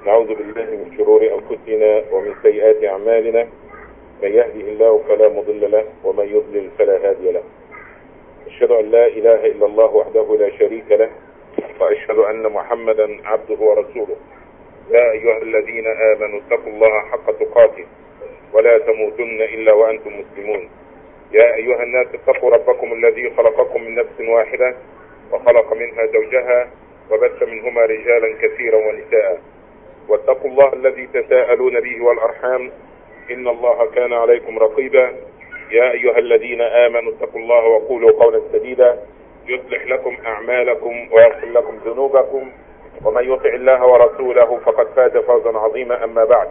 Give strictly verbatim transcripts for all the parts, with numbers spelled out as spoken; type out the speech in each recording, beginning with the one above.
نعوذ بالله من شرور أنفسنا ومن سيئات أعمالنا، من يهده الله فلا مضل له ومن يضلل فلا هادي له. أشهد أن لا إله إلا الله وحده لا شريك له، وأشهد أن محمدا عبده ورسوله. يا أيها الذين آمنوا اتقوا الله حق تقاته ولا تموتن إلا وأنتم مسلمون. يا أيها الناس اتقوا ربكم الذي خلقكم من نفس واحدة وخلق منها زوجها وبث منهما رجالا كثيرا ونساء، واتقوا الله الذي تساءلون به والأرحام إن الله كان عليكم رقيبا. يا أيها الذين آمنوا اتقوا الله وقولوا قولا سديدا يصلح لكم أعمالكم ويغفر لكم ذنوبكم، ومن يطع الله ورسوله فقد فاز فوزا عظيما. أما بعد،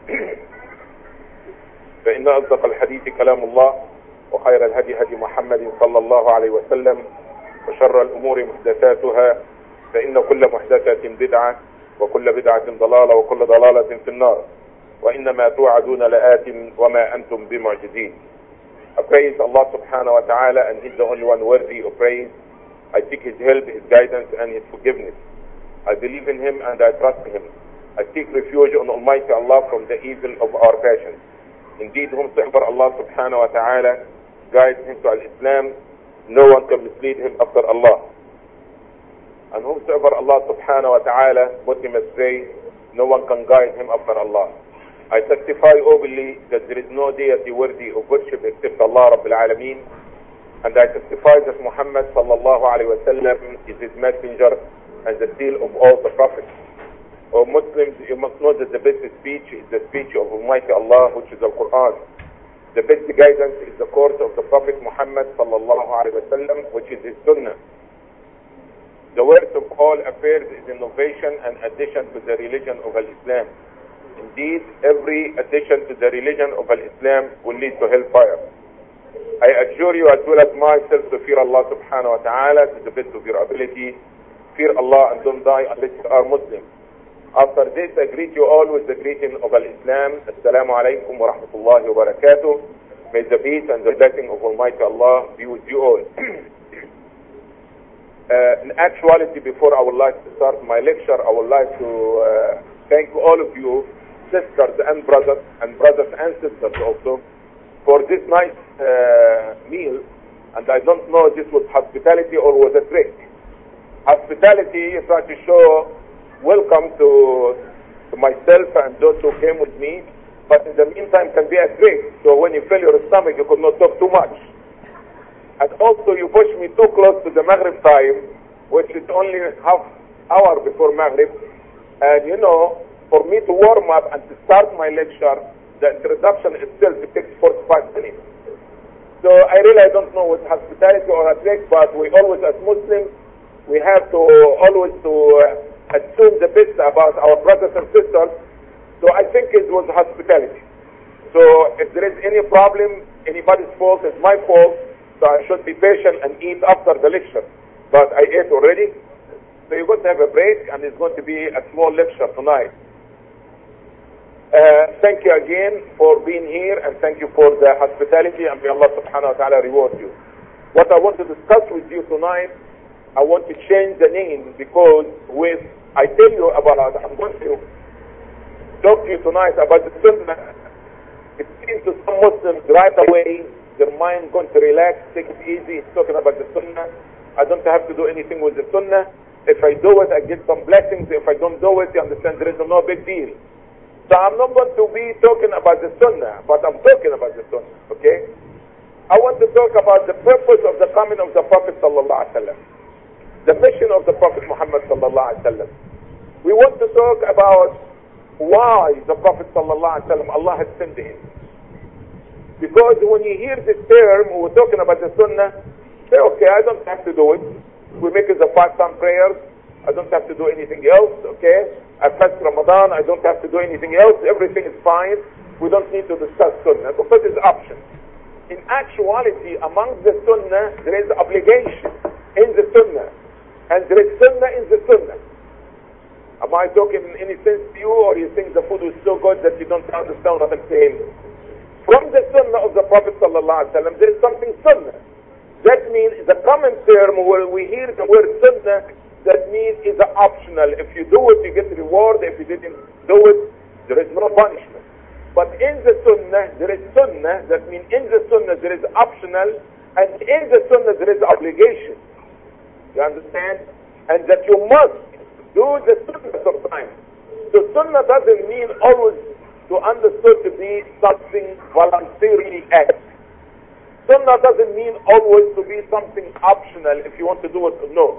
فإن أصدق الحديث كلام الله، وخير الهدي هدي محمد صلى الله عليه وسلم، وشر الأمور محدثاتها، فإن كل محدثة بدعة وكل بدعة ضلالة وكل ضلالة في النار، وإنما توعدون لآت وما أنتم بمعجزين. I praise Allah subhanahu wa ta'ala, and He's the only one worthy of praise. I seek His help, His guidance, and His forgiveness. I believe in Him and I trust Him. I seek refuge on Almighty Allah from the evil of our passions. Indeed, whomsoever Allah subhanahu wa ta'ala guides him to al-Islam, no one can mislead him after Allah. And whomsoever Allah subhanahu wa ta'ala put him astray, no one can guide him after Allah. I testify openly that there is no deity worthy of worship except Allah Rabbil Alameen, and I testify that Muhammad sallallahu alayhi wa sallam is his messenger and the seal of all the prophets. O Muslims, you must know that the best speech is the speech of Almighty Allah, which is the Quran. The best guidance is the course of the Prophet Muhammad sallallahu alayhi wa sallam, which is his sunnah. The worst of all affairs is innovation and addition to the religion of Al-Islam. Indeed, every addition to the religion of Al-Islam will lead to hellfire. I assure you as well as myself to fear Allah subhanahu wa ta'ala to the best of your ability. Fear Allah and don't die unless you are Muslim. After this, I greet you all with the greeting of Al-Islam. Assalamu alaikum wa rahmatullahi wa barakatuh. May the peace and the blessing of Almighty Allah be with you all. uh, in actuality, before I would like to start my lecture, I would like to uh, thank all of you, sisters and brothers, and brothers and sisters also, for this nice uh, meal. And I don't know if this was hospitality or was a trick. Hospitality is trying to show welcome to, to myself and those who came with me, but in the meantime can be a trick. So when you fill your stomach, you could not talk too much. And also you push me too close to the Maghrib time, which is only half hour before Maghrib. And you know, for me to warm up and to start my lecture, the introduction itself it takes forty-five minutes. So I really I don't know what hospitality or a trick, but we always as Muslims, we have to always to uh, assume the best about our brothers and sisters. So I think it was hospitality. So if there is any problem, anybody's fault, it's my fault. So I should be patient and eat after the lecture. But I ate already. So you're going to have a break, and it's going to be a small lecture tonight. Uh, thank you again for being here, and thank you for the hospitality, and may Allah subhanahu wa ta'ala reward you. What I want to discuss with you tonight, I want to change the name, because with I tell you about, I'm going to talk to you tonight about the Sunnah. It seems to some Muslims right away, their mind going to relax, take it easy, it's talking about the Sunnah. I don't have to do anything with the Sunnah. If I do it, I get some blessings. If I don't do it, you understand, there is no big deal. So I'm not going to be talking about the Sunnah, but I'm talking about the Sunnah, okay? I want to talk about the purpose of the coming of the Prophet sallallahu alaihi wasallam. The mission of the Prophet Muhammad sallallahu alaihi wasallam. We want to talk about why the Prophet sallallahu alaihi wasallam, Allah has sent him. Because when you hear this term, we're talking about the Sunnah, say, okay, I don't have to do it. We make it the five-time prayers. I don't have to do anything else, okay? I fast Ramadan. I don't have to do anything else. Everything is fine. We don't need to discuss Sunnah. So that is option. In actuality, among the Sunnah, there is obligation in the Sunnah. And there is Sunnah in the Sunnah. Am I talking in any sense to you, or you think the food is so good that you don't understand what I'm saying? From the Sunnah of the Prophet sallallahu alaihi wasallam, there is something Sunnah. That means the common term where we hear the word Sunnah that means it's optional. If you do it, you get reward. If you didn't do it, there is no punishment. But in the sunnah, there is sunnah. That means in the sunnah there is optional, and in the sunnah there is obligation. You understand? And that you must do the sunnah sometimes. So sunnah doesn't mean always to understood to be something voluntarily act. Sunnah doesn't mean always to be something optional if you want to do it or no.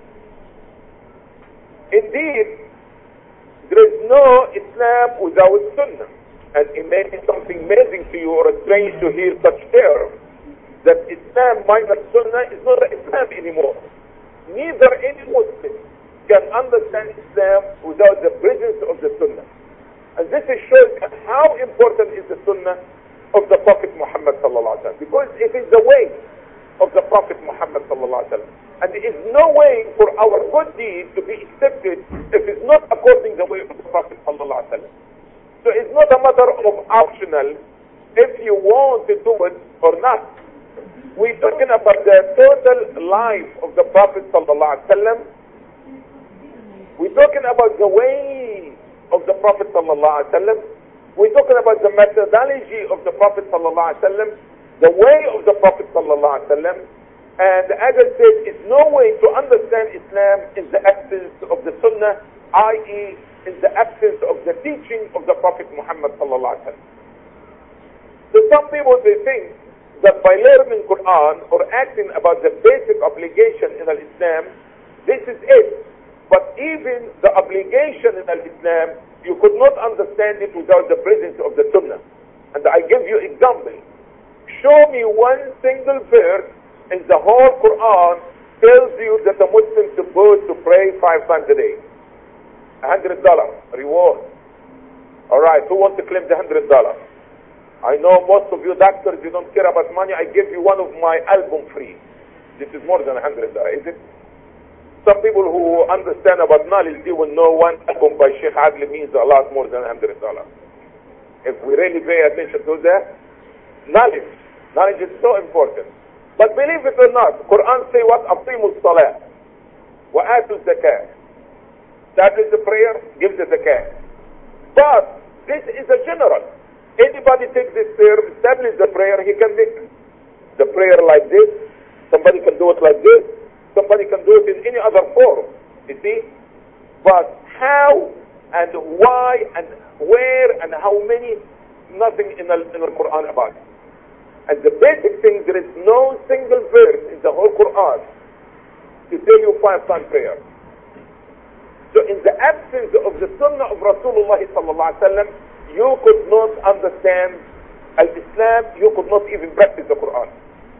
Indeed, there is no Islam without sunnah. And it may be something amazing to you or strange to hear such term, that Islam minus sunnah is not Islam anymore. Neither any Muslim can understand Islam without the presence of the sunnah. And this is shows how important is the sunnah of the Prophet Muhammad sallallahu alaihi wasallam. Because it is the way of the Prophet Muhammad sallallahu alaihi wasallam. And there is no way for our good deed to be accepted if it's not according to the way of the Prophet sallallahu alaihi wasallam. So it's not a matter of optional if you want to do it or not. We're talking about the total life of the Prophet sallallahu alaihi wasallam. We're talking about the way of the Prophet sallallahu alaihi wasallam. We're talking about the methodology of the Prophet sallallahu alaihi wasallam, the way of the Prophet sallallahu alaihi wasallam. And as I said, it's no way to understand Islam in the absence of the Sunnah, that is, in the absence of the teaching of the Prophet Muhammad sallallahu alaihi wasallam. So some people, they think that by learning Quran or acting about the basic obligation in Islam, this is it. But even the obligation in Islam, you could not understand it without the presence of the Sunnah. And I give you example. Show me one single verse in the whole Quran tells you that a Muslim is supposed to pray five times a day. A hundred dollar reward. Alright, who wants to claim the hundred dollar? I know most of you doctors, you don't care about money. I give you one of my album free. This is more than a hundred dollar, is it? Some people who understand about knowledge, they will know one album by Sheikh Adli means a lot more than a hundred dollar. If we really pay attention to that, knowledge, knowledge is so important. But believe it or not, Quran say what? Aqimu as-salat wa atu az-zakat. Establish the prayer, give the zakat. But this is a general. Anybody takes this prayer, establish the prayer, he can make the prayer like this. Somebody can do it like this. Somebody can do it in any other form. You see? But how and why and where and how many, nothing in the, in the Quran about it. And the basic thing, there is no single verse in the whole Quran to tell you five times prayer. So in the absence of the Sunnah of Rasulullah sallallahu alaihi wasallam, you could not understand Al-Islam, you could not even practice the Quran.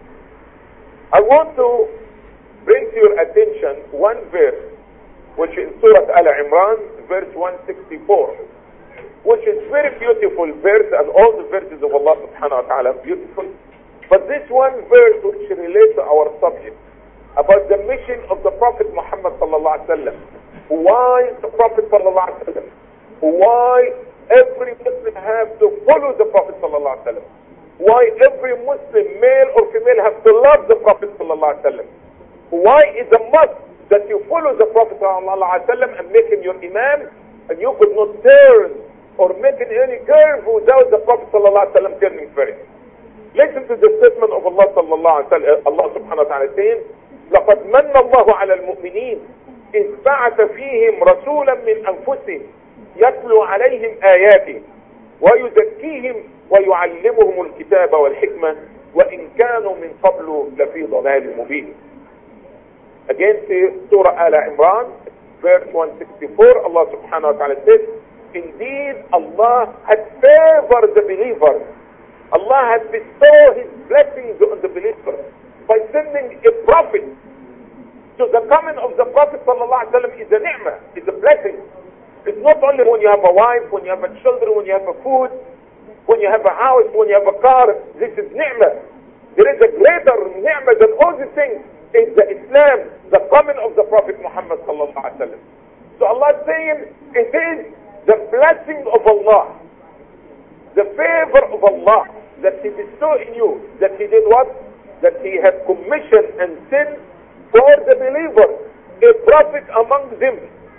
I want to bring to your attention one verse, which is Surah Al-Imran, verse one sixty-four, which is very beautiful verse, and all the verses of Allah subhanahu wa ta'ala are beautiful. But this one verse which relates to our subject, about the mission of the Prophet Muhammad sallallahu alaihi wasallam. Why the Prophet sallallahu alaihi wasallam? Why every Muslim have to follow the Prophet sallallahu alaihi wasallam? Why every Muslim, male or female, have to love the Prophet sallallahu alaihi wasallam? Why is a must that you follow the Prophet sallallahu alaihi wasallam and make him your imam, and you could not turn or make any curve without the Prophet sallallahu alaihi wasallam turning first? Listen to the statement of Allah sallallahu alaihi wasallam. Allah subhanahu wa ta'ala saying, لقد من الله على المؤمنين إذ بعث فيهم رسولا من أنفسهم يتلو عليهم آياته ويزكيهم ويعلمهم الكتاب والحكمة وإن كانوا من قبل لفي ضلال مبين. Again, Surah Al-Imran, verse one sixty-four, Allah subhanahu wa ta'ala says, indeed Allah had favored the believers. Allah has bestowed His blessings on the believers by sending a prophet. So the coming of the Prophet sallallahu alaihi wasallam is a ni'mah, is a blessing. It's not only when you have a wife, when you have a children, when you have a food, when you have a house, when you have a car. This is ni'mah. There is a greater ni'mah than all these things. Is the Islam, the coming of the Prophet Muhammad sallallahu alaihi wasallam. So Allah is saying, it is the blessing of Allah, the favor of Allah that He bestowed in you, that He did what? That He had commissioned and sent for the believers a prophet among them.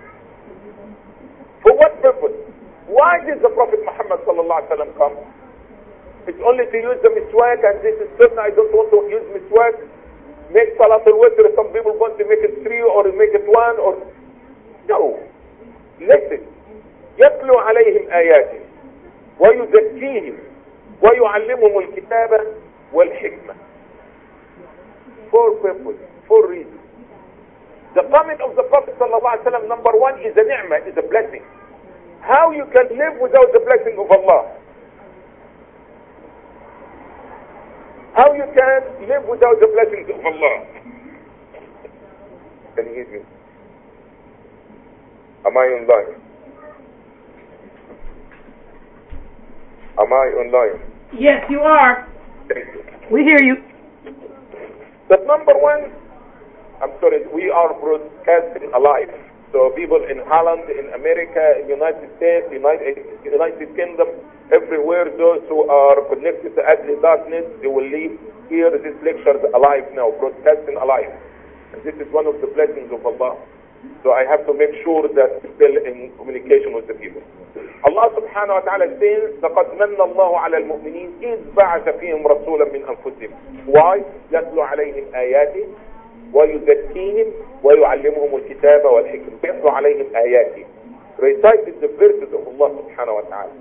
For what purpose? Why did the Prophet Muhammad sallallahu alaihi wasallam come? It's only to use the miswak, and this is certain. I don't want to use miswak. Make salat al-witr. Some people want to make it three or make it one or no. Listen. يتلو عليهم آياته ويزكيهم ويعلمهم الكتاب والحكمة. Four purposes, four reasons. The coming of the Prophet sallallahu alaihi wasallam, number one, is a ni'mah, is a blessing. How you can live without the blessing of Allah? How you can live without the blessings of Allah? Can you hear me? Am I online? Am I online? Yes, you are. We hear you. But number one, I'm sorry, we are broadcasting alive. So people in Holland, in America, in United States, United, United Kingdom, everywhere, those who are connected to Adli Darkness, they will leave here this lecture alive now, broadcasting alive. And this is one of the blessings of Allah. So I have to make sure that we're still in communication with the people. Allah subhanahu wa ta'ala says, لَقَدْ مَنَّ اللَّهُ عَلَى الْمُؤْمِنِينَ إِذْ بَعَثَ فِيهِمْ رَسُولًا مِنْ أَنفُسِهِمْ. Why? يَتْلُو عَلَيْهِمْ آيَاتِهِ وَيُزَكِّيهِمْ وَيُعَلِّمُهُمُ الْكِتَابَ وَالْحِكْمَةَ. يَتْلُو عَلَيْهِمْ آيَاتِهِ. Recited the verses of Allah subhanahu wa ta'ala.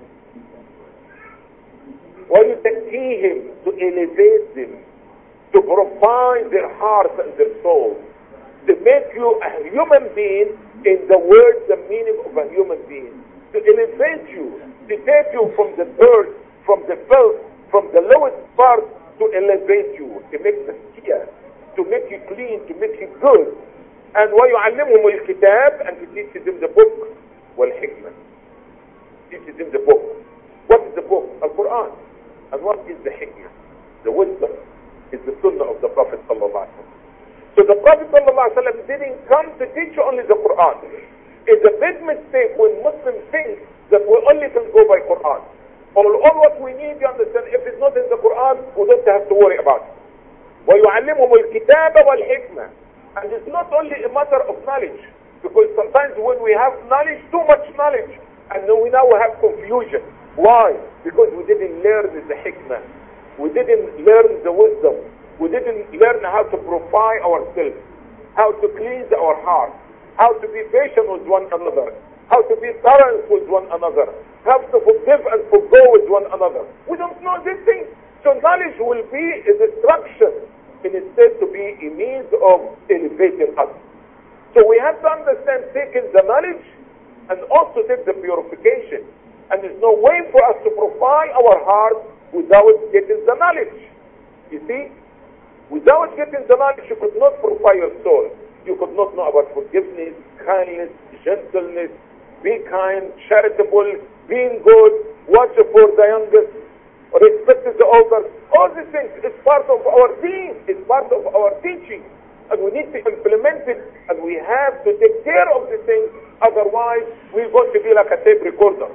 وَيُزَكِّيهِمْ, to elevate them, to provide their hearts and their souls, to make you a human being in the word, the meaning of a human being, to elevate you, to take you from the dirt, from the filth, from the lowest part, to elevate you, to make the clear, to make you clean, to make you good. And وَيُعَلِّمُهُمُ الْكِتَابِ, and to teach them the book, وَالْحِكْمَةِ. Teaches them the book. What is the book? Al-Quran. And what is the hikmah? The wisdom is the sunnah of the Prophet sallallahu alaihi wasallam. So the Prophet sallallahu alaihi wasallam didn't come to teach you only the Quran. It's a big mistake when Muslims think that we only can go by Quran. All, all what we need, you understand, if it's not in the Quran, we don't have to worry about it. وَيُعَلِّمُهُمُ الْكِتَابَ وَالْحِكْمَةِ. And it's not only a matter of knowledge, because sometimes when we have knowledge, too much knowledge, and then we now have confusion. Why? Because we didn't learn the hikmah. We didn't learn the wisdom. We didn't learn how to purify ourselves, how to cleanse our heart, how to be patient with one another, how to be tolerant with one another, how to forgive and forgo with one another. We don't know these things. So knowledge will be a destruction instead to be a means of elevating us. So we have to understand taking the knowledge and also take the purification. And there's no way for us to purify our heart without getting the knowledge. You see? Without getting the knowledge, you could not purify your soul. You could not know about forgiveness, kindness, gentleness, be kind, charitable, being good, watch for the youngest, respect the elders. All these things is part of our deen, it's part of our teaching. And we need to implement it, and we have to take care of these things, otherwise we're going to be like a tape recorder.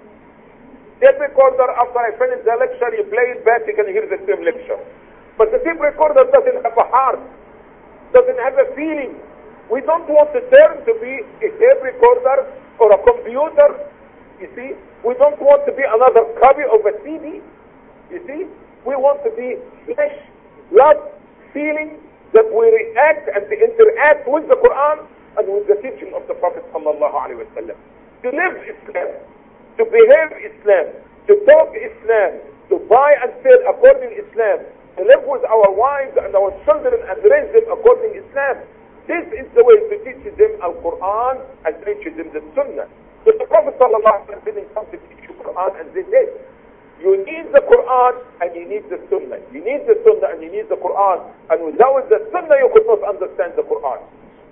Tape recorder, after I finish the lecture, you play it back, you can hear the same lecture. But the tape recorder doesn't have a heart, doesn't have a feeling. We don't want the term to be a tape recorder or a computer, you see. We don't want to be another copy of a C D, you see. We want to be flesh, love, feeling, that we react and to interact with the Quran and with the teaching of the Prophet sallallahu alaihi wasallam. To live Islam, to behave Islam, to talk Islam, to buy and sell according to Islam, to live with our wives and our children and raise them according to Islam. This is the way to teach them Al-Quran and teach them the Sunnah. So the Prophet sallallahu alaihi wasallam didn't come to teach you Quran and they did. You need the Quran and you need the Sunnah. You need the Sunnah and you need the Quran. And without the Sunnah you could not understand the Quran.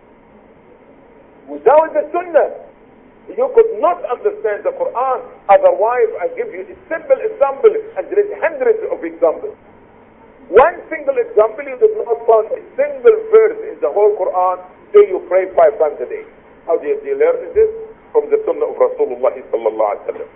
Without the Sunnah you could not understand the Quran. Otherwise I give you a simple example and there is hundreds of examples. One single example, you did not find a single verse in the whole Quran till you pray five times a day. How do you, do you learn this? From the Sunnah of Rasulullah sallallahu alaihi wasallam.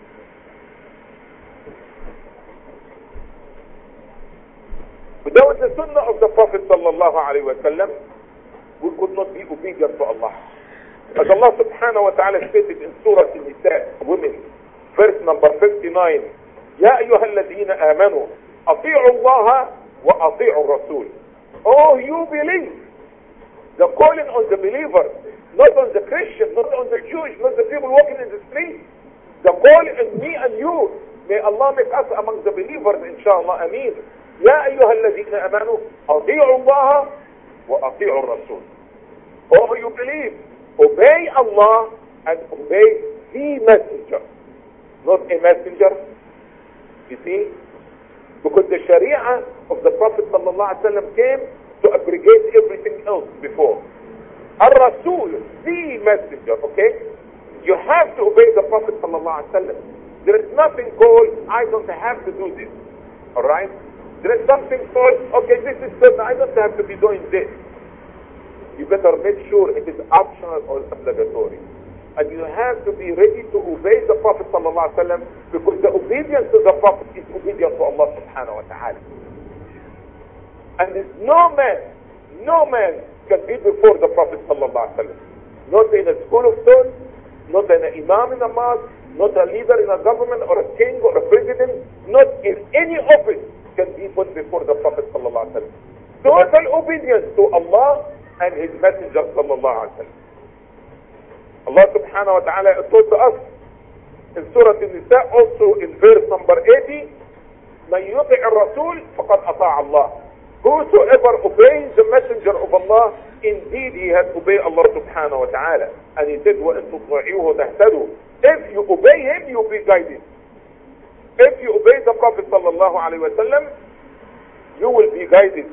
Without the Sunnah of the Prophet sallallahu alaihi wasallam, we could not be obedient to Allah. As Allah subhanahu wa ta'ala stated in Surah An-Nisa, women, verse number fifty-nine, يا أيها الذين آمنوا أطيعوا الله وأطيعوا الرسول. Oh, you believe. The calling on the believer, not on the Christian, not on the Jewish, not the people walking in the street. The calling on me and you. May Allah make us among the believers, inshallah. Ameen. يا أيها الذين آمنوا أطيعوا الله وأطيعوا الرسول. Oh, you believe. Obey Allah and obey the messenger, not a messenger. You see, because the Sharia of the Prophet sallallahu alaihi wasallam came to abrogate everything else before. Ar-Rasul, the messenger. Okay, you have to obey the Prophet sallallahu alaihi wasallam. There is nothing called I don't have to do this. All right, there is something called okay, this is good. I don't have to be doing this. You better make sure it is optional or obligatory. And you have to be ready to obey the Prophet sallallahu alaihi wasallam, because the obedience to the Prophet is obedience to Allah subhanahu wa ta'ala. And there's no man, no man can be before the Prophet sallallahu alaihi wasallam. Not in a school of thought, not an imam in a mosque, not a leader in a government or a king or a president, not in any office can be put before the Prophet sallallahu alaihi wasallam. Total obedience to Allah and His Messenger sallallahu alaihi wasallam. Allah subhanahu wa ta'ala told to us in Surah An-Nisa, also in verse number eighty, مَنْ يُطِعِ الرَّسُولِ فَقَدْ أَطَاعَ اللَّهِ. Whosoever obeys the Messenger of Allah, indeed he has obeyed Allah subhanahu wa ta'ala. And he said, وَإِن تُطِيعُوهُ تَهْتَدُوا. If you obey him, you'll be guided. If you obey the Prophet sallallahu alaihi wasallam, you will be guided.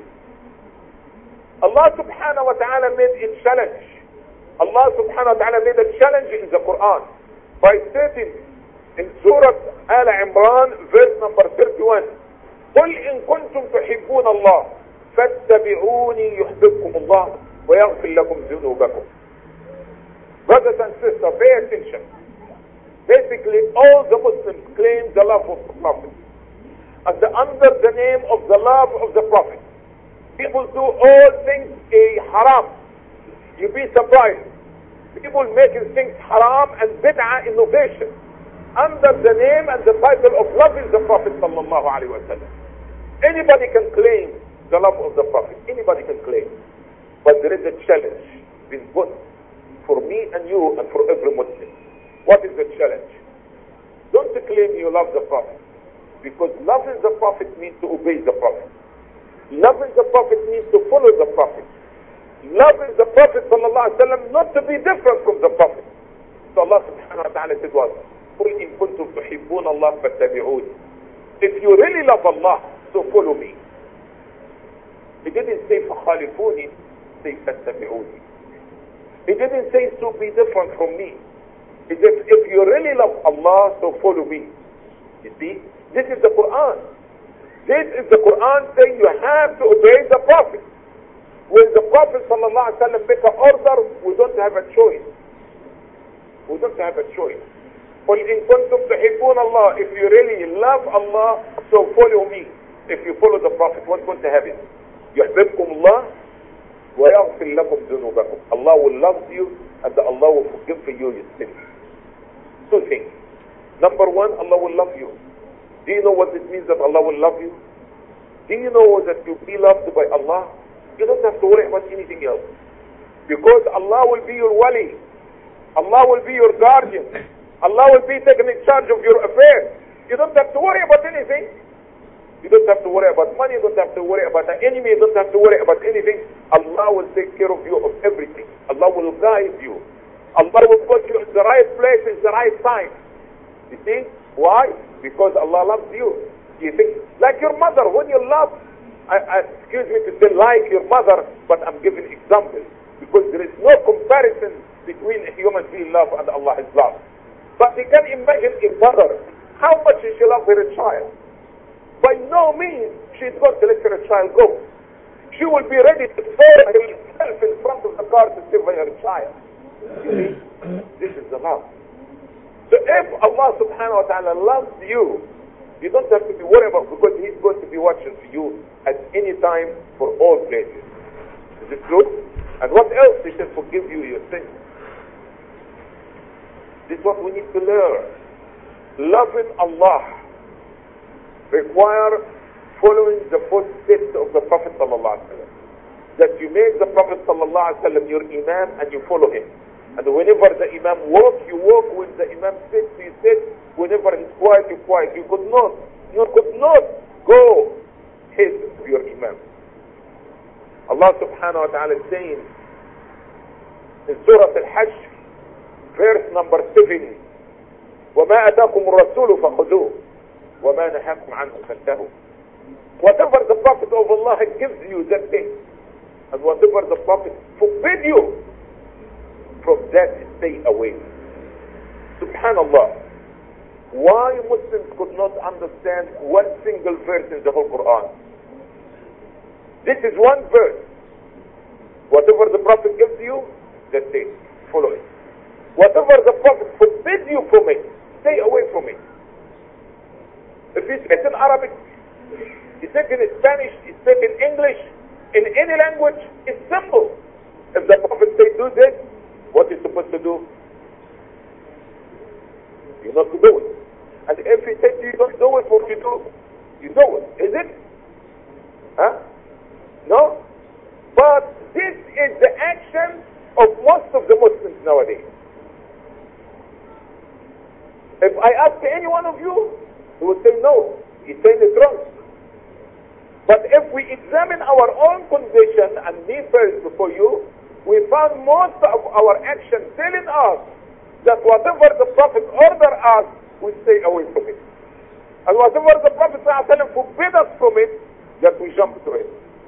Allah subhanahu wa ta'ala made a challenge. Allah subhanahu wa ta'ala made a challenge in the Quran by stating in Surah Al Imran, verse number thirty-one, قُلْ إِن كُنْتُمْ تُحِبُّونَ اللَّهِ فَاتَّبِعُونِي يُحْبِبْكُمُ اللَّهُ وَيَغْفِرْ لَكُمْ ذُنُوبَكُم. Brothers and sisters, pay attention. Basically, all the Muslims claim the love of the Prophet. And the, under the name of the love of the Prophet, people do all things a haram. You'd be surprised. People making things haram and bid'ah innovation under the name and the title of loving the Prophet sallallahu alaihi wasallam. Anybody can claim the love of the Prophet. Anybody can claim. But there is a challenge being put for me and you and for every Muslim. What is the challenge? Don't claim you love the Prophet, because loving the Prophet means to obey the Prophet. Loving the Prophet means to follow the Prophet. Loving the Prophet sallallahu alaihi wasallam not to be different from the Prophet. So Allah subhanahu wa ta'ala said what? قُلْ إِن كُنْتُمْ تُحِبُّونَ اللَّهَ فَاتَّبِعُونِ. If you really love Allah, so follow me. He didn't say فَخَالِفُونِ, say فَاتَّبِعُونِ. He didn't say to be different from me. He said if you really love Allah, so follow me. You see, this is the Quran. This is the Quran saying you have to obey the Prophet. When the Prophet sallallahu alaihi wasallam make an order, we don't have a choice. We don't have a choice. قُلْ إِن كُنْتُمْ تُحِبُّونَ اللَّهِ. If you really love Allah, so follow me. If you follow the Prophet, what's going to happen? يُحْبِبْكُمُ اللَّهِ وَيَغْفِرْ لَكُمْ ذُنُوبَكُمْ. Allah will love you and Allah will forgive for you your sins. Two things. Number one, Allah will love you. Do you know what it means that Allah will love you? Do you know that you'll be loved by Allah? You don't have to worry about anything else. Because Allah will be your wali. Allah will be your guardian. Allah will be taking in charge of your affairs. You don't have to worry about anything. You don't have to worry about money. You don't have to worry about an enemy. You don't have to worry about anything. Allah will take care of you of everything. Allah will guide you. Allah will put you in the right place at the right time. You see? Why? Because Allah loves you. You think, like your mother, when you love, I, I, excuse me to say like your mother, but I'm giving examples. Because there is no comparison between a human being love and Allah's love. But you can imagine a mother, how much she loves her child. By no means she's going to let her child go. She will be ready to throw herself in front of the car to save her child. You see? This is the love. So if Allah subhanahu wa ta'ala loves you, you don't have to be worried about, because He's going to be watching for you at any time for all places. Is it true? And what else? He said, forgive you your sins. This is what we need to learn. Loving Allah requires following the footsteps of the Prophet sallallahu alaihi wasallam. That you make the Prophet sallallahu alaihi wasallam your Imam and you follow him. And whenever the Imam walks, you walk. When the Imam sits, you sit. Whenever he's quiet, you quiet. You could not, you could not go ahead of your Imam. Allah subhanahu wa ta'ala is saying in Surah Al-Hajj, verse number seven, وَمَا أَتَاكُمُ الرَّسُولُ فَخُذُوهُ وَمَا نَهَاكُمْ عَنْهُ فَانْتَهُوا. Whatever the Prophet of Allah gives you, that thing. And whatever the Prophet forbid you, from that stay away. Subhanallah. Why Muslims could not understand one single verse in the whole Quran? This is one verse. Whatever the Prophet gives you, that thing. Follow it. Whatever the Prophet forbids you from it, stay away from it. If it's in Arabic, it's in Spanish, it's in English, in any language, it's simple. If the Prophet says do this, what is supposed to do? You're not to do it. And if he says you don't do it, what you do? You do it. Is it? Huh? No? But this is the action of most of the Muslims nowadays. If I ask any one of you, he would say no. He's saying it's wrong. But if we examine our own condition, and me first before you, we found most of our actions telling us that whatever the Prophet ordered us, we stay away from it. And whatever the Prophet ﷺ forbid us from it, that we jump to it.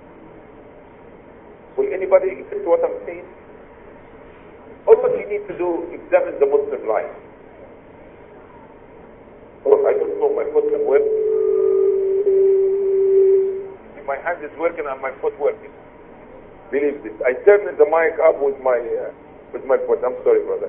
Will anybody accept what I'm saying? All what you need to do, examine the Muslim life. Oh, I don't know my foot can work. My hand is working and my foot working. Believe this. I turned the mic up with my uh, with my foot. I'm sorry, brother.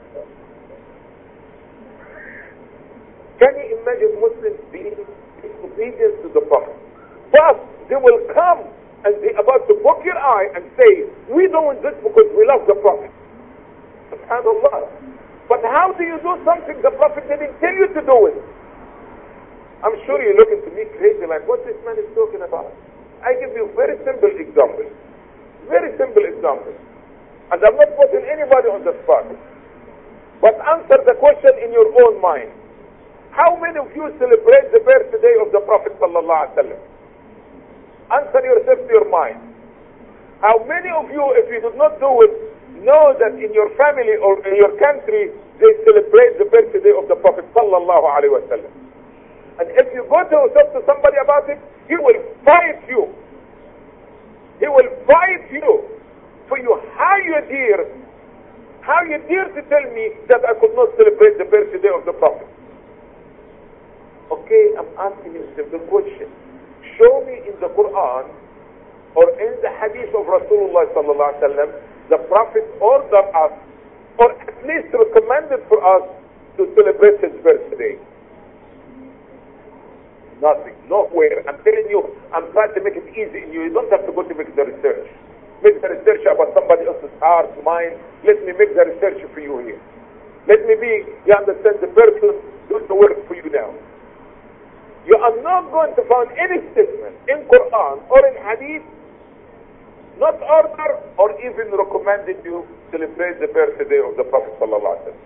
Can you imagine Muslims being disobedient to the Prophet? But they will come and they're about to poke your eye and say, we doing this because we love the Prophet. SubhanAllah. But how do you do something the Prophet didn't tell you to do it? I'm sure you're looking to me crazy, like what this man is talking about. I give you a very simple example. Very simple example. And I'm not putting anybody on the spot. But answer the question in your own mind. How many of you celebrate the birthday of the Prophet sallallahu alaihi wasallam? Answer yourself to your mind. How many of you, if you did not do it, know that in your family or in your country, they celebrate the birthday of the Prophet sallallahu alaihi wasallam? And if you go to talk to somebody about it, he will fight you. He will fight you for you. How you dare, how you dare to tell me that I could not celebrate the birthday of the Prophet? Okay, I'm asking you a simple question. Show me in the Quran or in the hadith of Rasulullah sallallahu alaihi wasallam the Prophet ordered us, or at least recommended for us to celebrate his birthday. Nothing, nowhere. I'm telling you, I'm trying to make it easy in you. You don't have to go to make the research. Make the research about somebody else's heart, mind. Let me make the research for you here. Let me be, you understand, the person doing the work for you now. You are not going to find any statement in Quran or in Hadith, not order or even recommended you celebrate the birthday of the Prophet sallallahu alaihi wasallam.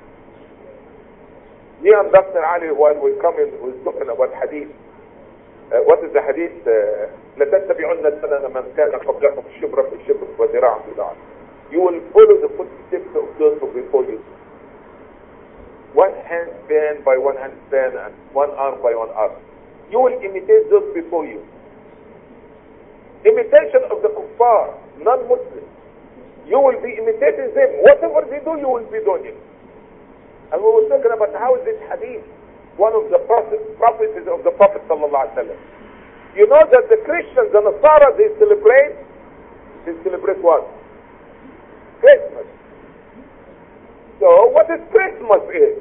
Me and Doctor Ali, while we come in, we're talking about hadith. Uh, what is the hadith? لَتَتَّبِعُنَّ سَنَنَ مَنْ كَانَ قَبْلَكُمْ شِبْرًا بِالشِّبْرِ وَذِرَاعًا بِذِرَاعٍ. You will follow the footsteps of those who before you. One hand span by one hand span and one arm by one arm. You will imitate those before you. Imitation of the kuffar, non-Muslims. You will be imitating them. Whatever they do, you will be doing it. And we were talking about how this hadith, one of the prophecies of the Prophet sallallahu alaihi wasallam. You know that the Christians, the Nasara, they celebrate, they celebrate what? Christmas. So what is Christmas is?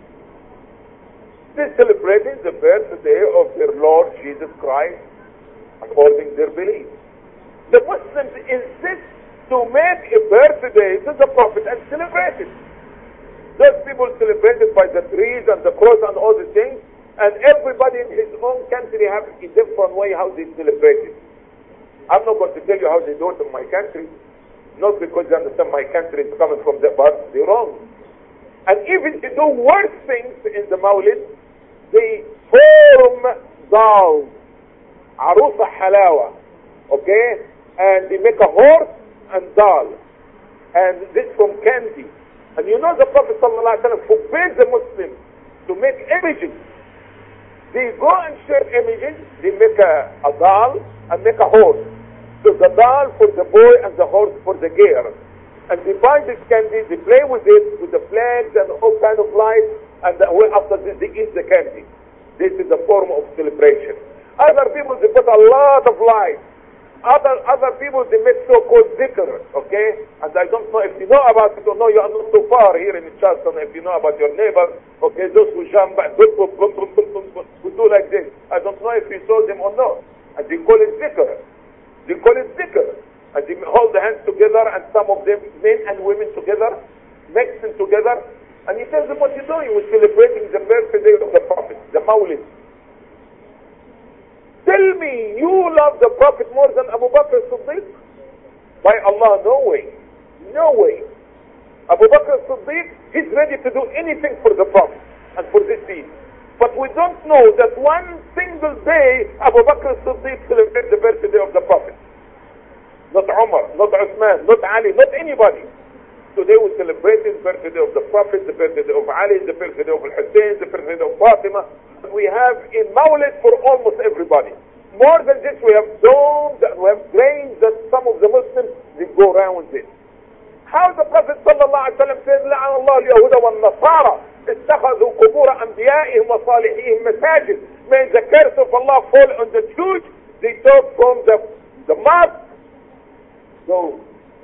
They celebrating the birthday of their Lord Jesus Christ according to their belief. The Muslims insist to make a birthday to the Prophet and celebrate it. Those people celebrate it by the trees and the cross and all the things, and everybody in his own country have a different way how they celebrate it. I'm not going to tell you how they do it in my country, not because they understand my country is coming from the but they're wrong. And even they do worse things in the Mawlid, they form dolls, arusa halawa, okay? And they make a horse and doll, and this from candy. And you know the Prophet ﷺ forbids the Muslims to make images. They go and share images, they make a, a doll and make a horse. So the doll for the boy and the horse for the girl. And they buy this candy, they play with it, with the flags and all kind of lights, and the, after this they eat the candy. This is a form of celebration. Other people, they put a lot of lights. Other other people, they make so-called dhikr, okay? And I don't know if you know about it or no, you are not so far here in Charleston. If you know about your neighbors, okay, those who jump and who do like this. I don't know if you saw them or not. And they call it dhikr. They call it dhikr. And they hold the hands together, and some of them, men and women together, mixing together. And he tells them what you're doing. We're celebrating the birthday of the Prophet, the Mawlid. Tell me, you love the Prophet more than Abu Bakr as-Siddiq? By Allah, no way. No way. Abu Bakr as-Siddiq, he's ready to do anything for the Prophet and for this deed. But we don't know that one single day Abu Bakr as-Siddiq celebrated the birthday of the Prophet. Not Umar, not Uthman, not Ali, not anybody. Today we celebrate the birthday of the Prophet, the birthday of Ali, the birthday of Al-Hussein, the birthday of Fatima. We have a Mawlid for almost everybody. More than this, we have domes and we have grains that some of the Muslims, they go around with it. How the Prophet sallallahu alaihi wasallam said, لعن الله اليهود والنصارى اتخذوا قبور أنبيائهم وصالحيهم مساجد. May the curse of Allah fall on the Jews. They took from the, the mosque. So,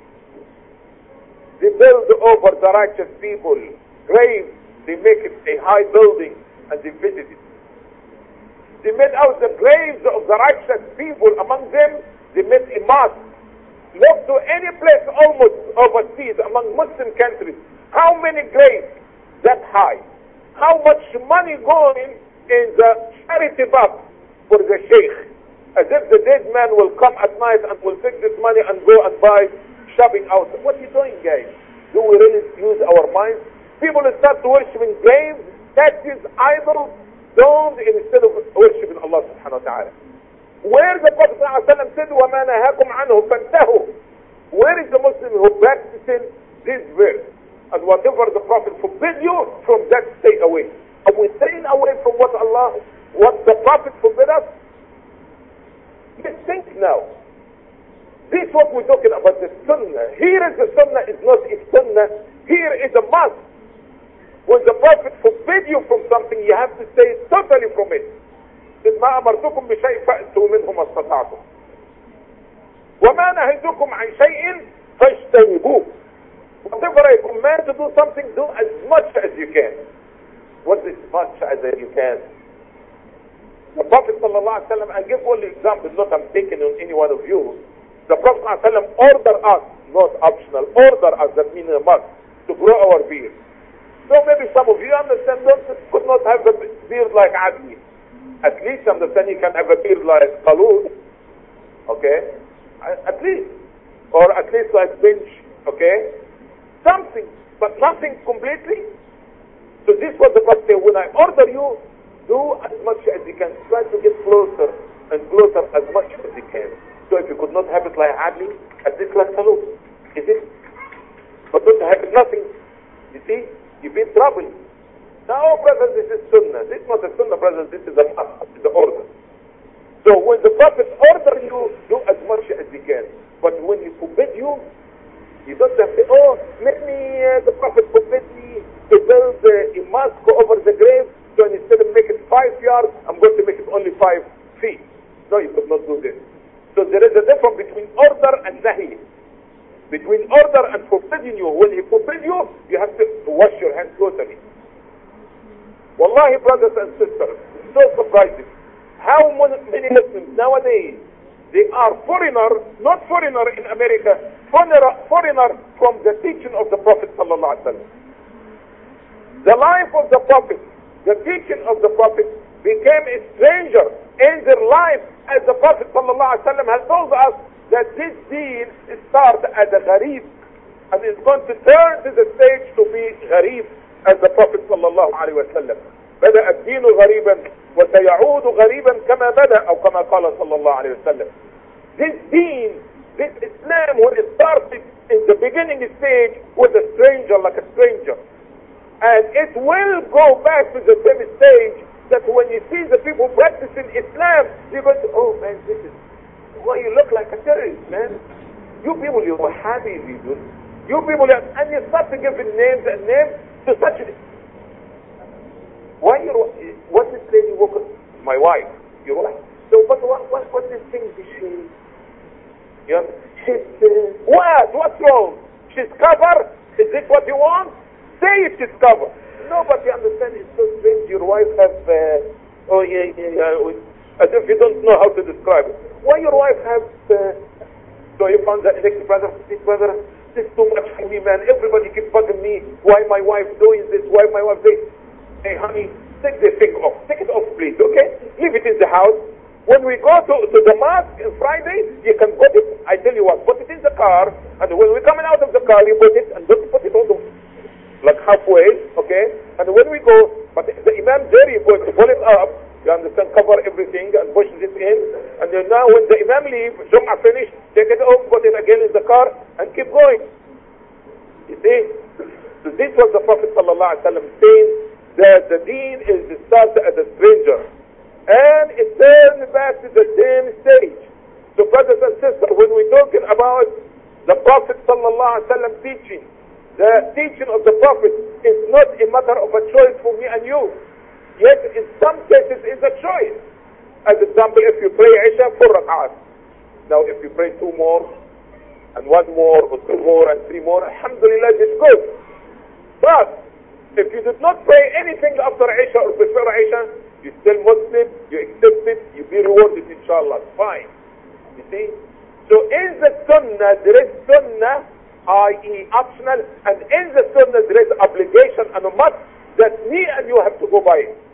they build over the righteous people graves. They make it a high building and they visit it. They made out the graves of the righteous people. Among them, they made a mosque. Look to any place almost overseas among Muslim countries. How many graves that high? How much money going in the charity box for the sheikh? As if the dead man will come at night and will take this money and go and buy shopping out. What are you doing, guys? Do we really use our minds? People start worshiping graves, statues, idols, domes, instead of worshiping Allah subhanahu wa ta'ala. Where the Prophet ﷺ said, وَمَا نَهَاكُمْ عَنْهُ فَانْتَهُوا. Where is the Muslim who practices this verse? And whatever the Prophet forbid you, from that stay away. Are we staying away from what Allah, what the Prophet forbid us? Let's think now. This is what we're talking about, the Sunnah. Here is the Sunnah, is not a Sunnah. Here is a must. When the Prophet forbid you from something, you have to stay totally from it. ما أمرتكم بشيء فأتوا منه ما استطعتم وما نهيتكم عن شيء فاجتنبوه. Whatever I command to do something, do as much as you can. What is much as you can? The Prophet sallallahu alaihi wasallam, I give only example, not I'm taking on any one of you. The Prophet sallallahu alaihi wasallam order us, not optional, order us, that means a must, to grow our beard. So maybe some of you understand that could not have a beard like Adli. At least understand you can have a beard like Qalud, okay? At least. Or at least like Bench, okay? Something, but nothing completely. So this was the Prophet said, when I order you, do as much as you can. Try to get closer and closer as much as you can. So if you could not have it like Adli, at least like Qalud. Is it? But don't have it nothing. You see? You've been troubled. Now, brothers, this is Sunnah. This is not a Sunnah, brothers. This is a must. It's the order. So when the Prophet orders you, do as much as you can. But when he forbid you, you don't have to say, oh, let me, uh, the Prophet forbid me to build uh, a mosque over the grave, so instead of make it five yards, I'm going to make it only five feet. No, you could not do this. So there is a difference between order and nahi. Between order and forbidding you. When he forbids you, you have to wash your hands totally. Wallahi, brothers and sisters, it's so surprising how many Muslims nowadays They are foreigner, not foreigner in America, foreigner, foreigner from the teaching of the Prophet sallallahu alaihi wasallam. The life of the Prophet, the teaching of the Prophet became a stranger in their life, as the Prophet sallallahu alaihi wasallam has told us that this deen starts as a gharib and is going to turn to the stage to be gharib, as the Prophet sallallahu alaihi wasallam. بدأ الدين غريبا وسيعود غريبا كما بدأ أو كما قال صلى الله عليه وسلم. This deen, this Islam, when it started in the beginning stage was a stranger, like a stranger. And it will go back to the same stage that when you see the people practicing Islam, you go to, oh man, this is, well, you look like a terrorist, man. You people, you're happy, you do. You people, and you start to give names and names to such a, why you, what's this lady walking? My wife. You're like, so but what, what, what this thing is she? You know, she's, uh, what? What's wrong? She's covered? Is this what you want? Say it, she's covered. No, but you understand, it's so strange. Your wife has, uh, oh yeah, yeah, yeah, as if you don't know how to describe it. Why your wife has, uh, so you found that next brother, this brother, this is too much for me, man. Everybody keeps bugging me. Why my wife doing this? Why my wife doing this? Hey, honey, take the thing off. Take it off, please, okay? Leave it in the house. When we go to, to the mosque on Friday, you can put it, I tell you what, put it in the car, and when we're coming out of the car, you put it, and don't put it on the, like halfway, okay? And when we go, but the Imam there, you go to pull it up, you understand, cover everything, and push it in, and then now when the Imam leave, Jum'ah finish, take it off, put it again in the car, and keep going. You see? So this was the Prophet sallallahu alaihi wasallam saying, that the deen is started as a stranger and it turns back to the same stage. So brothers and sisters, when we're talking about the Prophet sallallahu alaihi wasallam teaching, the teaching of the Prophet is not a matter of a choice for me and you. Yet in some cases it's a choice. As example, if you pray Isha, four rak'ahs. Now if you pray two more and one more or two more and three more, alhamdulillah, it's good. But if you did not pray anything after Isha or before Isha, you still Muslim, you accept it, you be rewarded inshallah. Fine. You see? So in the Sunnah, there is Sunnah, that is optional, and in the Sunnah there is obligation and a must that me and you have to go by it.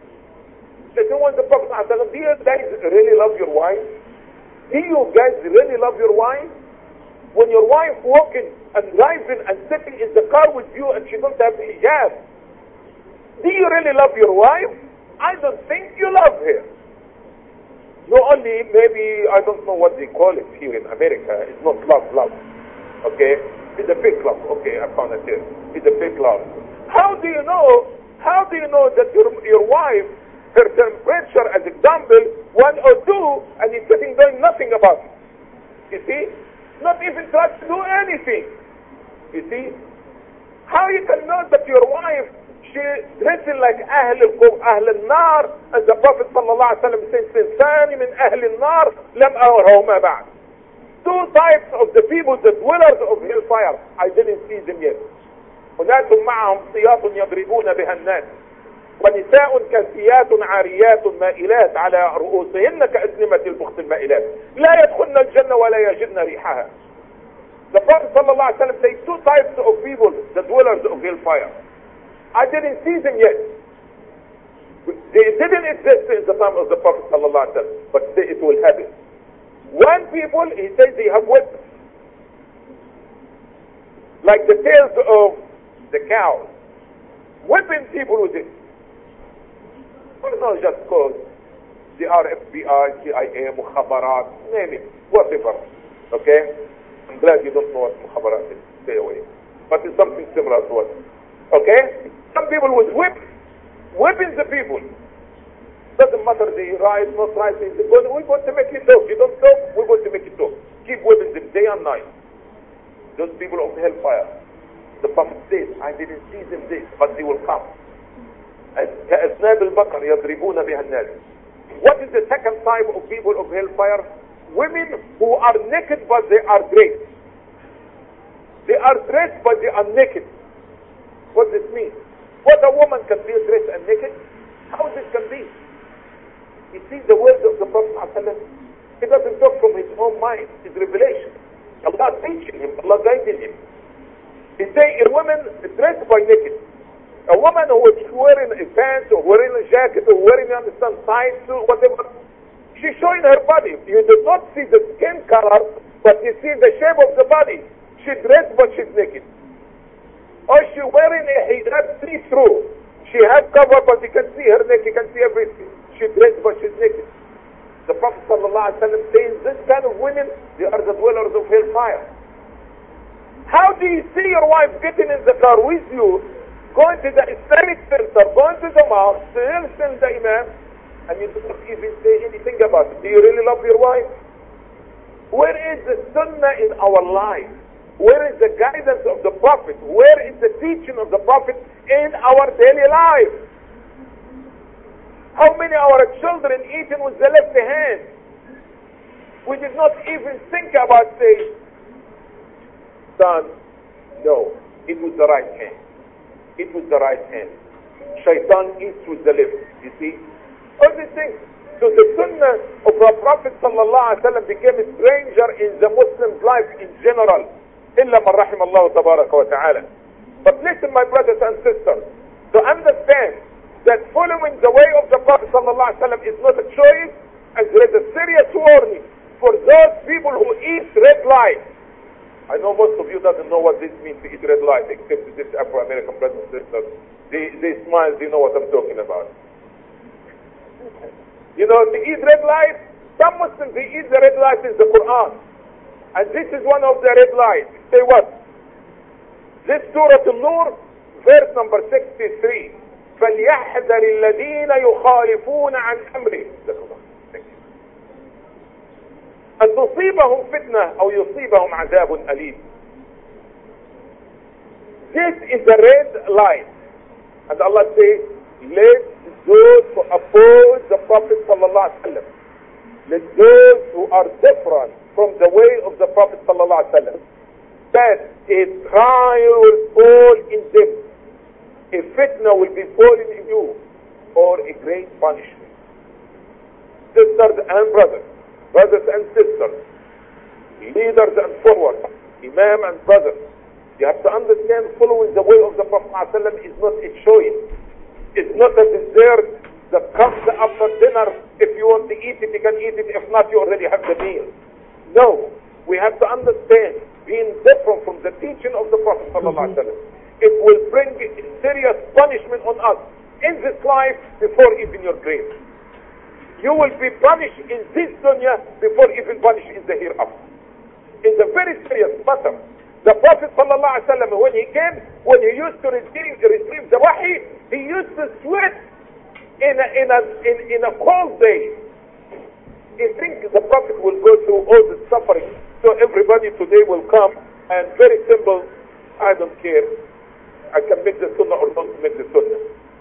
So when the Prophet ﷺ, do you guys really love your wife? Do you guys really love your wife? When your wife walking and driving and sitting in the car with you and she don't have hijab, do you really love your wife? I don't think you love her. You only, maybe, I don't know what they call it here in America. It's not love, love. Okay? It's a fake love. Okay, I found it here. It's a fake love. How do you know, how do you know that your, your wife, her temperature, as example, one or two, and you're sitting doing nothing about it? You see? Not even try to do anything. You see? How you can know that your wife, she dressing like Ahl al-Nar, as the Prophet sallallahu alaihi wasallam says, "Sinfani min Ahl al-Nar, lam arahuma ba'd." Two types of the people, the dwellers of hellfire, I didn't see them yet. هناك معهم سياط يضربون بها الناس ونساء كاسيات عاريات مائلات على رؤوسهن كأسنمة البخت المائلات لا يدخلن الجنة ولا يجدن ريحها. The Prophet sallallahu alaihi wasallam says two types of people, the dwellers of hellfire. I didn't see them yet. They didn't exist in the time of the Prophet sallallahu alaihi wasallam, but it will happen. One people, he says they have weapons, like the tails of the cows, whipping people with it. It's not just cause they are F B I, C I A, Mukhabarat, name it, whatever. Okay? I'm glad you don't know what Mukhabarat is. Stay away. But it's something similar to it. Okay? Some people with whips, whipping the people. Doesn't matter the right, not right. We're going to make you talk. You don't talk, we're going to make you talk. Keep whipping them day and night. Those people of hellfire. The Prophet says, I didn't see them this, but they will come. كأذناب البقر يضربون بها الناس. What is the second type of people of hellfire? Women who are naked but they are dressed. They are dressed but they are naked. What does this mean? What a woman can be dressed and naked? How this can be? You see the words of the Prophet ﷺ, He doesn't talk from his own mind. It's revelation. Allah teaching him, Allah guiding him. He say a woman dressed by naked. A woman who is wearing a pants or wearing a jacket or wearing some tights or whatever, she's showing her body. You do not see the skin color, but you see the shape of the body. She's dressed but she's naked. Or she's wearing a hijab see-through. She has cover but you can see her neck, you can see everything. She's dressed but she's naked. The Prophet ﷺ says this kind of women, they are the dwellers of hellfire. How do you see your wife getting in the car with you, going to the Islamic center, going to the mosque, to listen to the Imam, and you don't even say anything about it? Do you really love your wife? Where is the sunnah in our life? Where is the guidance of the Prophet? Where is the teaching of the Prophet in our daily life? How many of our children eating with the left hand? We did not even think about saying, son, no, it was the right hand. It was the right hand. Shaitan eats with the left, you see? All these things. So the sunnah of our Prophet sallallahu alaihi wasallam became a stranger in the Muslim's life in general. إِلَّا مَنْ رَحِمَ اللَّهُ تَبَارَكَ وَتَعَالَى. But listen, my brothers and sisters, to understand that following the way of the Prophet sallallahu alaihi wasallam is not a choice, and there is a serious warning for those people who eat red light. I know most of you doesn't know what this means to eat red light, except this Afro-American brothers and sisters. They, they smile, they know what I'm talking about. You know, to eat red light, some Muslims, they eat the red light in the Quran. And this is one of the red lights. Say what? This Surah An-Nur, verse number sixty-three. فَلْيَحْذَرِ الَّذِينَ يُخَالِفُونَ عَنْ أَمْرِهِ. أن تصيبهم فتنة أو يصيبهم عذاب أليم. This is the red light. And Allah says, let those who oppose the Prophet sallallahu alaihi wasallam, let those who are different from the way of the Prophet sallallahu alaihi wasallam, that a trial will fall in them, a fitna will be falling in you, or a great punishment. Sisters and brothers, brothers and sisters, leaders and followers, imam and brothers, you have to understand following the way of the Prophet ﷺ is not a choice. It's not a dessert that comes after dinner. If you want to eat it, you can eat it. If not, you already have the meal. No. We have to understand, being different from the teaching of the Prophet ﷺ, it will bring serious punishment on us in this life before even your grave. You will be punished in this dunya before even punished in the hereafter. It's a very serious matter. The Prophet sallallahu alaihi wasallam, when he came, when he used to receive, receive the wahi, he used to sweat in a, in a, in, in a cold day. He thinks the Prophet will go through all the suffering. So everybody today will come and very simple, I don't care. I can make the sunnah or not make the sunnah.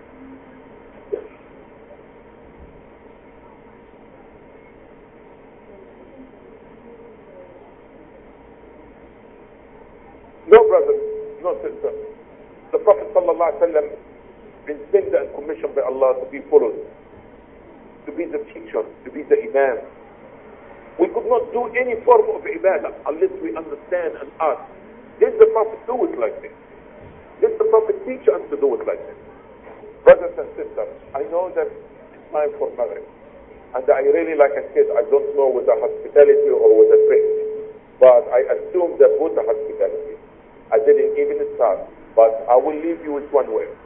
No, brothers, no sisters. The Prophet sallallahu alaihi wasallam been sent and commissioned by Allah to be followed, to be the teacher, to be the imam. We could not do any form of ibadah unless we understand and ask, did the Prophet do it like this? Did the Prophet teach us to do it like this? Brothers and sisters, I know that it's time for Maghrib. And I really, like I said, I don't know whether hospitality or whether drink. But I assume that both are hospitality. I didn't even start, but I will leave you with one word.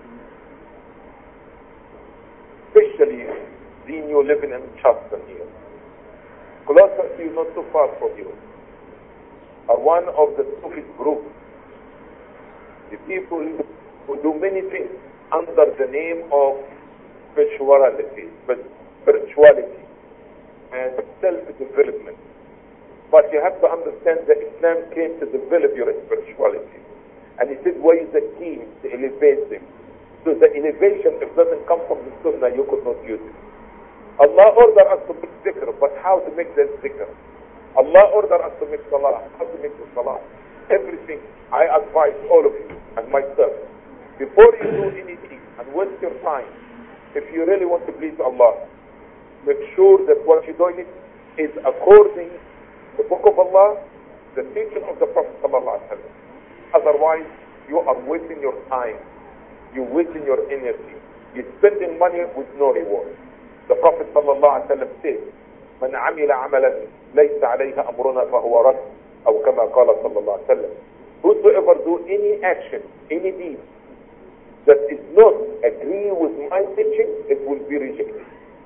Especially seeing you living in Charleston here. Closer to you, not too far from you, are one of the Sufi groups. The people who do many things under the name of spirituality, spirituality and self-development. But you have to understand that Islam came to develop your spirituality. And he said, where is the key to elevate them? So the elevation, if it doesn't come from the Sunnah, you could not use it. Allah ordered us to make zikr, but how to make that zikr? Allah ordered us to make salah, how to make the salah. Everything, I advise all of you and myself, before you do anything and waste your time, if you really want to please Allah, make sure that what you're doing is according to the book of Allah, the teaching of the Prophet sallallahu alaihi wasallam. Otherwise, you are wasting your time. You're wasting your energy. You're spending money with no reward. The Prophet sallallahu alaihi wasallam said, "Man amila amalan laysa alayha amruna fahuwa rad," أو كما قال صلى الله عليه وسلم. Whosoever do any action, any deed that is not agree with my teaching, it will be rejected.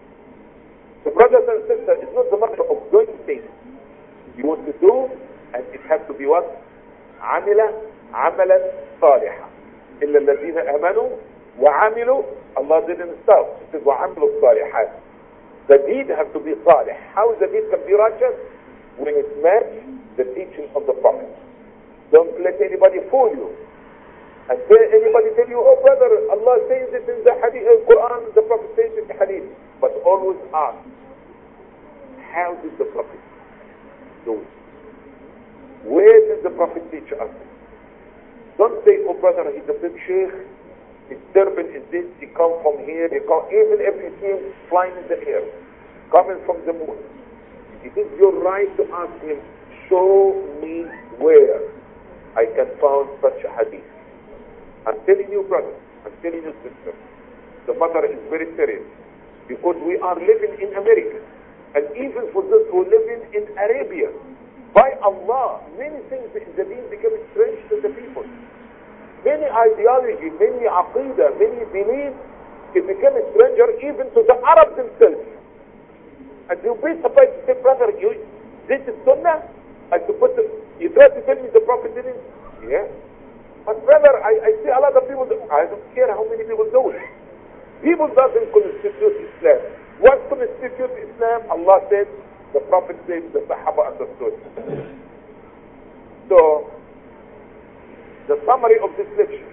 So brothers and sisters, it's not the matter of doing things you want to do, and it has to be what? عمل عملا صالحا إلا الذين آمنوا وعملوا. Allah didn't stop. It says وعملوا الصالحات. The deed has to be salih. How the deed can be righteous? When it matches the teaching of the Prophet. Don't let anybody fool you. And anybody tell you, oh brother, Allah says it in the hadith, in Quran, the Prophet says it in the hadith. But always ask, how did the Prophet do it? Where did the Prophet teach us? Don't say, oh brother, he's a big sheikh, his turban is this, he come from here, he come, even if you see him flying in the air, coming from the moon. It is your right to ask him, show me where I can find such a hadith. I'm telling you, brother, I'm telling you, sister, the matter is very serious, because we are living in America, and even for those who live in, in Arabia, by Allah, many things in the deen become strange to the people. Many ideology, many aqidah, many beliefs, it became a stranger even to the Arabs themselves. And you'll be surprised to say, brother, you, this is Sunnah? I suppose you try to tell me the Prophet didn't? Yeah. But brother, I, I see a lot of people do. I don't care how many people do it. People doesn't constitute Islam. What constitutes Islam? Allah said, the Prophet said, the Sahaba understood. So, the summary of this lecture,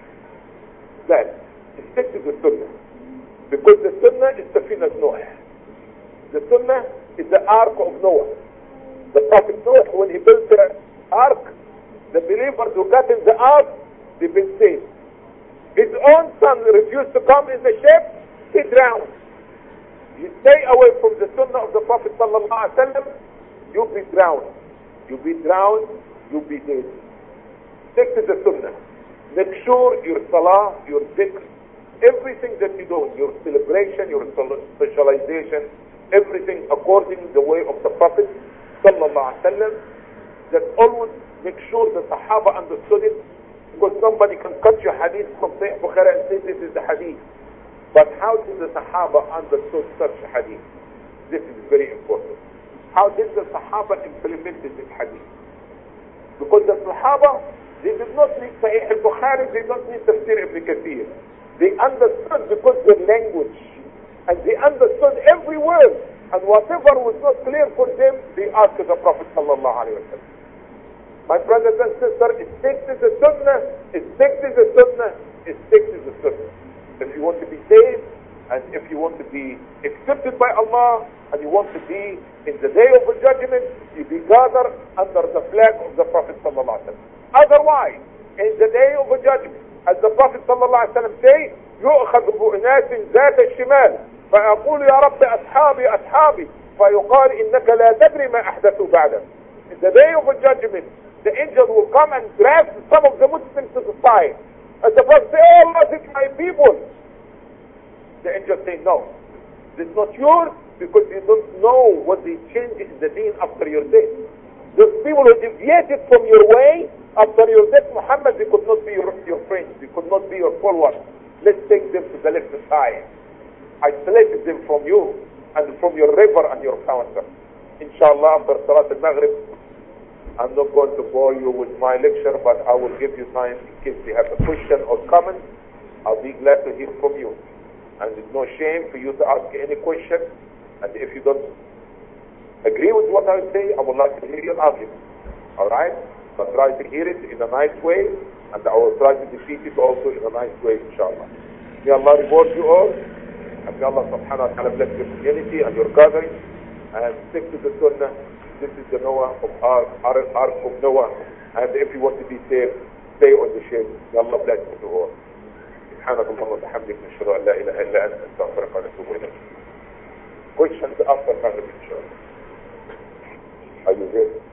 that stick to the Sunnah. Because the Sunnah is Safinat Noah. The Sunnah is the Ark of Noah. The Prophet Noah, when he built the Ark, the believers who got in the Ark, they've been saved. His own son refused to come in the ship, he drowned. You stay away from the Sunnah of the Prophet sallallahu alaihi wasallam, you'll be drowned. You'll be drowned, you'll be dead. Stick to the Sunnah. Make sure your salah, your dhikr, everything that you do, your celebration, your socialization, everything according to the way of the Prophet sallallahu alaihi wasallam, that always make sure the Sahaba understood it, because somebody can cut your hadith from Sahih Bukhari and say this is the hadith. But how did the Sahaba understood such a hadith? This is very important. How did the Sahaba implement this hadith? Because the Sahaba, they did not need Sahih al-Bukhari, they don't need Tafsir Ibn Kathir. They understood because their language, and they understood every word, and whatever was not clear for them, they asked the Prophet sallallahu alaihi wasallam. My brothers and sisters, stick to the Sunnah, stick to the Sunnah, stick to the Sunnah. If you want to be saved, and if you want to be accepted by Allah, and you want to be in the day of the judgment, you be gathered under the flag of the Prophet sallallahu alaihi wasallam. Otherwise, in the day of the judgment, as the Prophet sallallahu alaihi wasallam say, يؤخذ بأناس ذات الشمال فيقول يا رب أصحابي أصحابي فيقال إنك لا تدري ما أحدثوا بعدك. In the day of the judgment, the angels will come and grab some of the Muslims to the side. And the Prophet say, oh Allah, it's my people. The angels say, no, this is not yours, because you don't know what they changed in the deen after your death. Those people who deviated from your way after your death, Muhammad, they could not be your, your friends, they could not be your followers. Let's take them to the left side. Isolated them from you and from your river and your fountain. Inshallah, after Salat al-Maghrib, I'm not going to bore you with my lecture, but I will give you time in case you have a question or comment. I'll be glad to hear from you. And it's no shame for you to ask any question. And if you don't agree with what I say, I would like to hear your argument. Alright? But try to hear it in a nice way, and I will try to defeat it also in a nice way, inshallah. May Allah reward you all, and may Allah subhanahu wa ta'ala bless your community and your gathering, and stick to the Sunnah. This is the Noah of our, our Ark of Noah, and if you want to be saved, stay on the shade. May Allah bless you all. سبحانك اللهم وبحمدك نشهد ان لا اله الا انت نستغفرك ونتوب اليك. Questions after Maghrib, inshallah. Are you there?